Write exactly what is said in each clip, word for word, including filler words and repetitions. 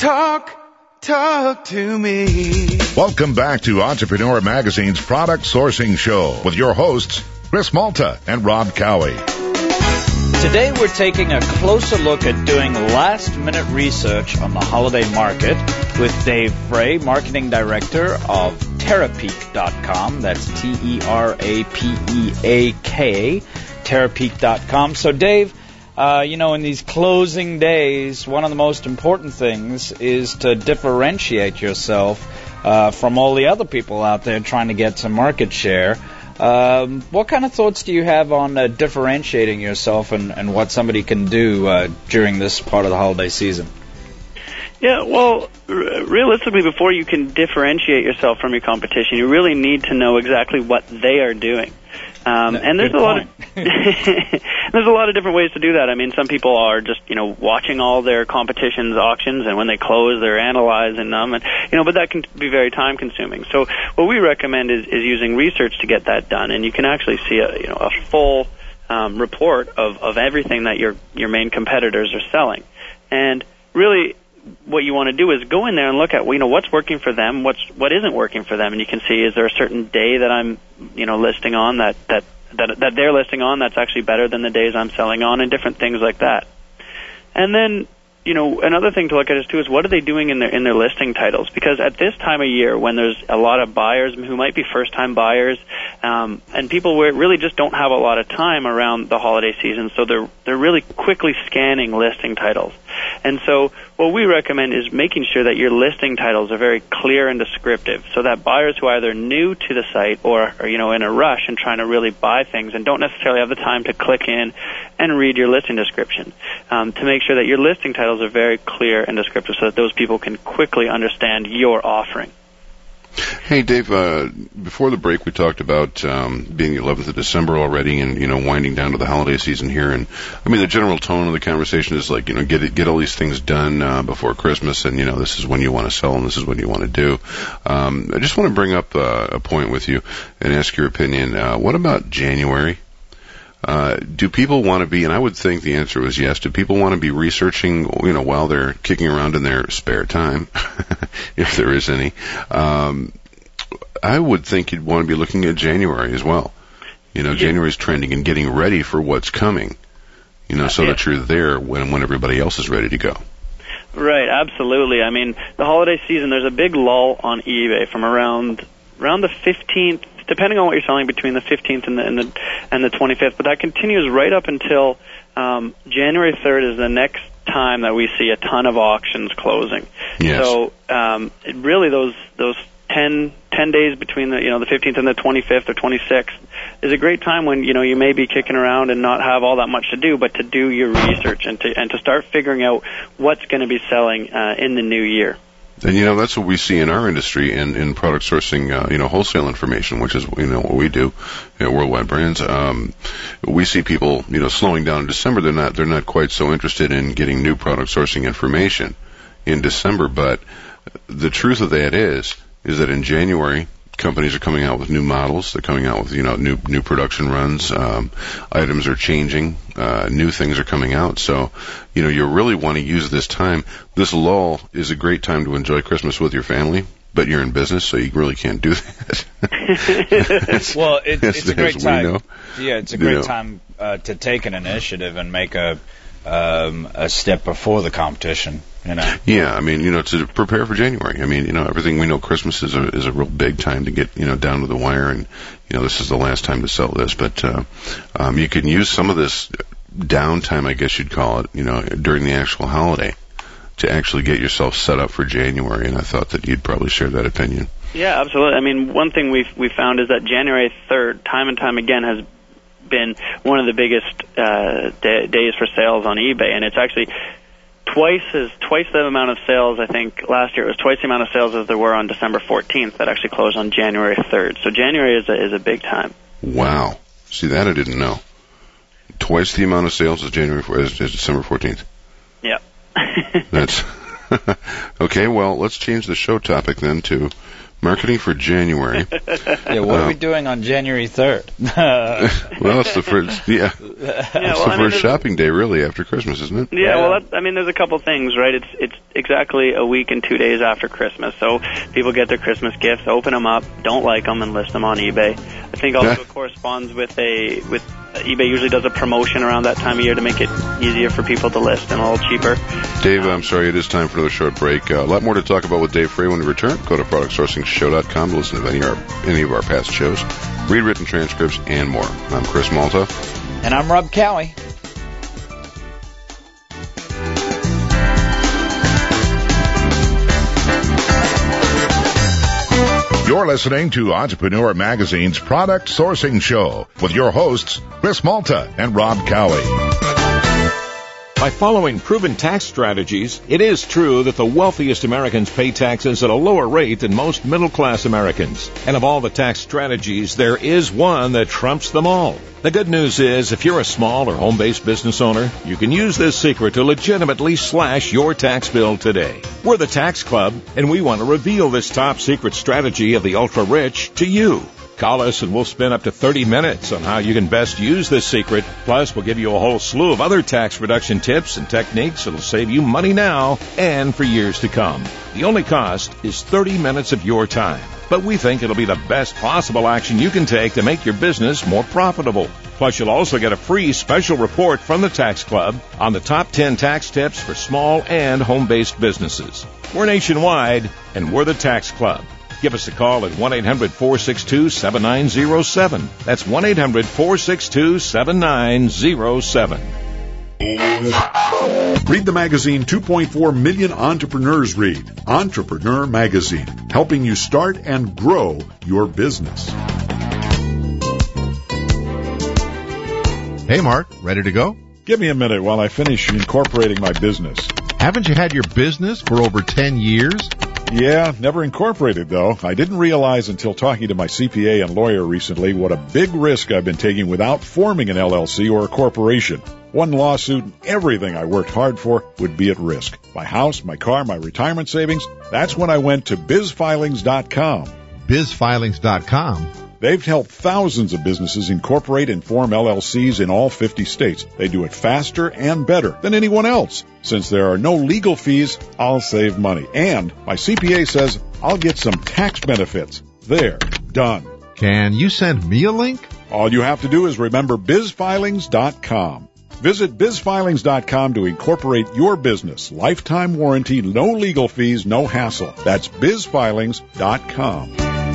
Talk, talk to me. Welcome back to Entrepreneur Magazine's Product Sourcing Show with your hosts, Chris Malta and Rob Cowie. Today we're taking a closer look at doing last-minute research on the holiday market with Dave Frey, Marketing Director of Terapeak dot com. That's T E R A P E A K, Terapeak dot com. So Dave, uh, you know, in these closing days, one of the most important things is to differentiate yourself uh, from all the other people out there trying to get some market share. Um, what kind of thoughts do you have on uh, differentiating yourself and, and what somebody can do uh, during this part of the holiday season? Yeah, well, r- realistically, before you can differentiate yourself from your competition, you really need to know exactly what they are doing. Um, and there's a lot of there's a lot of different ways to do that. I mean, some people are just you know watching all their competition's auctions, and when they close, they're analyzing them, and you know, but that can be very time consuming. So what we recommend is, is using research to get that done, and you can actually see a you know a full um, report of, of everything that your your main competitors are selling, and really. What you want to do is go in there and look at, you know, what's working for them, what's what isn't working for them, and you can see, is there a certain day that I'm, you know, listing on that that that, that they're listing on that's actually better than the days I'm selling on, and different things like that. And then, you know, another thing to look at is too is what are they doing in their in their listing titles? Because at this time of year, when there's a lot of buyers who might be first-time buyers, um, and people where really just don't have a lot of time around the holiday season, so they're they're really quickly scanning listing titles. And so what we recommend is making sure that your listing titles are very clear and descriptive, so that buyers who are either new to the site or are, you know, in a rush and trying to really buy things and don't necessarily have the time to click in and read your listing description, um, to make sure that your listing titles are very clear and descriptive so that those people can quickly understand your offering. Hey, Dave, uh, before the break we talked about um, being the eleventh of December already and, you know, winding down to the holiday season here. And, I mean, the general tone of the conversation is like, you know, get it, get all these things done uh, before Christmas, and, you know, this is when you want to sell and this is when you want to do. Um, I just want to bring up uh, a point with you and ask your opinion. Uh, what about January? Uh, do people want to be, and I would think the answer was yes, do people want to be researching, you know, while they're kicking around in their spare time, if there is any? Um, I would think you'd want to be looking at January as well. You know, yeah. January's trending and getting ready for what's coming, you know, so yeah. that you're there when, when everybody else is ready to go. Right, absolutely. I mean, the holiday season, there's a big lull on eBay from around around the fifteenth, depending on what you're selling, between the fifteenth and the and the, and the twenty-fifth. But that continues right up until um, January third is the next time that we see a ton of auctions closing. Yes. So um, it really those those ten, ten days between the you know the fifteenth and the twenty-fifth or twenty-sixth is a great time when you know you may be kicking around and not have all that much to do, but to do your research and to and to start figuring out what's going to be selling uh, in the new year. And, you know, that's what we see in our industry in, in product sourcing, uh, you know, wholesale information, which is, you know, what we do at Worldwide Brands. Um, we see people, you know, slowing down in December. They're not, they're not quite so interested in getting new product sourcing information in December. But the truth of that is, is that in January, companies are coming out with new models. They're coming out with, you know, new new production runs. Um, items are changing. Uh, new things are coming out. So, you know, you really want to use this time. This lull is a great time to enjoy Christmas with your family, but you're in business, so you really can't do that. Well, it, it's a great time. Know. Yeah, it's a great you know. time uh, to take an initiative and make a um, a step before the competition. You know. Yeah, I mean, you know, to prepare for January. I mean, you know, everything we know, Christmas is a is a real big time to get, you know, down to the wire, and you know, this is the last time to sell this. But uh, um, you can use some of this downtime, I guess you'd call it, you know, during the actual holiday to actually get yourself set up for January. And I thought that you'd probably share that opinion. Yeah, absolutely. I mean, one thing we've we found is that January third, time and time again, has been one of the biggest uh, day, days for sales on eBay, and it's actually twice as twice the amount of sales. I think last year it was twice the amount of sales as there were on December fourteenth that actually closed on January third. So January is a, is a big time. Wow. See, that I didn't know. Twice the amount of sales as January as, as December fourteenth. Yep. That's okay. Well, let's change the show topic then to Marketing for January. Yeah, what uh, are we doing on January third? Well, it's the first, yeah. yeah it's well, the I first mean, shopping day, really, after Christmas, isn't it? Yeah, yeah. well, that, I mean, there's a couple things, right? It's it's exactly a week and two days after Christmas. So people get their Christmas gifts, open them up, don't like them, and list them on eBay. I think also Yeah. it corresponds with a, with uh, eBay usually does a promotion around that time of year to make it easier for people to list and a little cheaper. Dave, I'm sorry, it is time for another short break. Uh, a lot more to talk about with Dave Frey when we return. Go to product sourcing show dot com to listen to any of our, any of our past shows, read written transcripts, and more. I'm Chris Malta. And I'm Rob Cowie. You're listening to Entrepreneur Magazine's Product Sourcing Show with your hosts, Chris Malta and Rob Cowie. By following proven tax strategies, it is true that the wealthiest Americans pay taxes at a lower rate than most middle-class Americans. And of all the tax strategies, there is one that trumps them all. The good news is, if you're a small or home-based business owner, you can use this secret to legitimately slash your tax bill today. We're the Tax Club, and we want to reveal this top-secret strategy of the ultra-rich to you. Call us and we'll spend up to thirty minutes on how you can best use this secret. Plus, we'll give you a whole slew of other tax reduction tips and techniques that'll save you money now and for years to come. The only cost is thirty minutes of your time. But we think it'll be the best possible action you can take to make your business more profitable. Plus, you'll also get a free special report from the Tax Club on the top ten tax tips for small and home-based businesses. We're nationwide, and we're the Tax Club. Give us a call at one eight hundred four six two seven nine zero seven. That's one eight hundred four six two seven nine zero seven. Read the magazine two point four million entrepreneurs read. Entrepreneur Magazine, helping you start and grow your business. Hey, Mark, ready to go? Give me a minute while I finish incorporating my business. Haven't you had your business for over ten years? Yeah, never incorporated, though. I didn't realize until talking to my C P A and lawyer recently what a big risk I've been taking without forming an L L C or a corporation. One lawsuit and everything I worked hard for would be at risk. My house, my car, my retirement savings. That's when I went to biz filings dot com. biz filings dot com? They've helped thousands of businesses incorporate and form L L Cs in all fifty states. They do it faster and better than anyone else. Since there are no legal fees, I'll save money. And my C P A says I'll get some tax benefits. There. Done. Can you send me a link? All you have to do is remember biz filings dot com. Visit biz filings dot com to incorporate your business. Lifetime warranty, no legal fees, no hassle. That's biz filings dot com.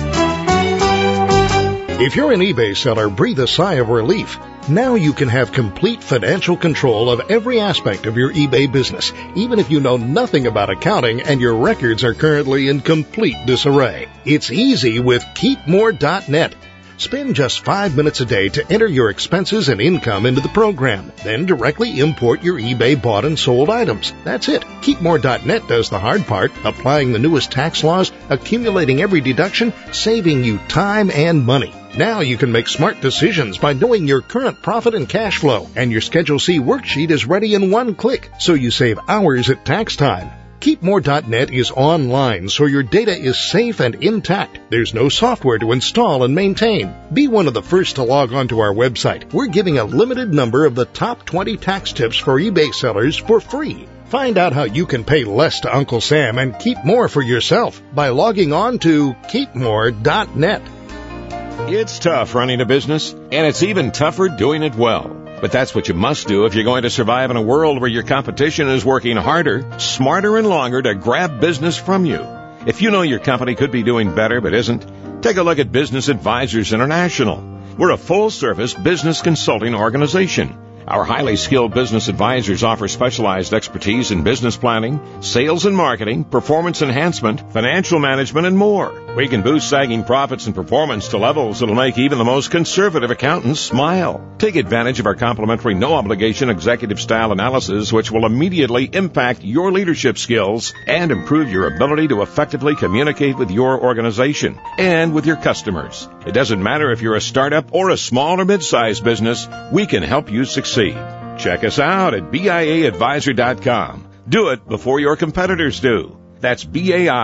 If you're an eBay seller, breathe a sigh of relief. Now you can have complete financial control of every aspect of your eBay business, even if you know nothing about accounting and your records are currently in complete disarray. It's easy with keep more dot net. Spend just five minutes a day to enter your expenses and income into the program. Then directly import your eBay bought and sold items. That's it. keep more dot net does the hard part, applying the newest tax laws, accumulating every deduction, saving you time and money. Now you can make smart decisions by knowing your current profit and cash flow, and your Schedule C worksheet is ready in one click, so you save hours at tax time. keep more dot net is online, so your data is safe and intact. There's no software to install and maintain. Be one of the first to log on to our website. We're giving a limited number of the top twenty tax tips for eBay sellers for free. Find out how you can pay less to Uncle Sam and keep more for yourself by logging on to keep more dot net. It's tough running a business, and it's even tougher doing it well. But that's what you must do if you're going to survive in a world where your competition is working harder, smarter, and longer to grab business from you. If you know your company could be doing better but isn't, take a look at Business Advisors International. We're a full-service business consulting organization. Our highly skilled business advisors offer specialized expertise in business planning, sales and marketing, performance enhancement, financial management, and more. We can boost sagging profits and performance to levels that'll make even the most conservative accountants smile. Take advantage of our complimentary no-obligation executive-style analysis, which will immediately impact your leadership skills and improve your ability to effectively communicate with your organization and with your customers. It doesn't matter if you're a startup or a small or mid-sized business, we can help you succeed. Check us out at B I A advisor dot com. Do it before your competitors do. That's B A I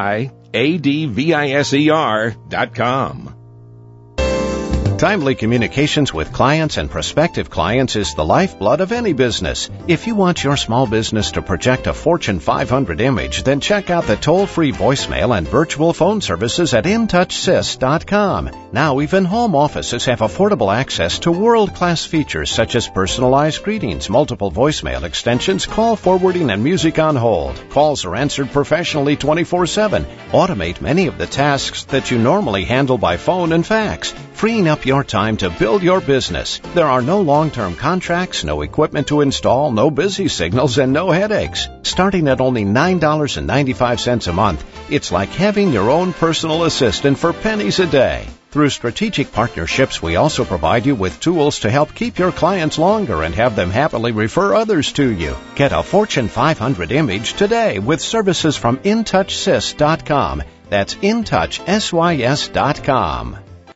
A D V I S E R dot com. Timely communications with clients and prospective clients is the lifeblood of any business. If you want your small business to project a Fortune five hundred image, then check out the toll-free voicemail and virtual phone services at in touch sys dot com. Now even home offices have affordable access to world-class features such as personalized greetings, multiple voicemail extensions, call forwarding, and music on hold. Calls are answered professionally twenty-four seven. Automate many of the tasks that you normally handle by phone and fax, freeing up your time to build your business. There are no long-term contracts, no equipment to install, no busy signals, and no headaches. Starting at only nine dollars and ninety-five cents a month, it's like having your own personal assistant for pennies a day. Through strategic partnerships, we also provide you with tools to help keep your clients longer and have them happily refer others to you. Get a Fortune five hundred image today with services from in touch sys dot com. That's in touch sys dot com.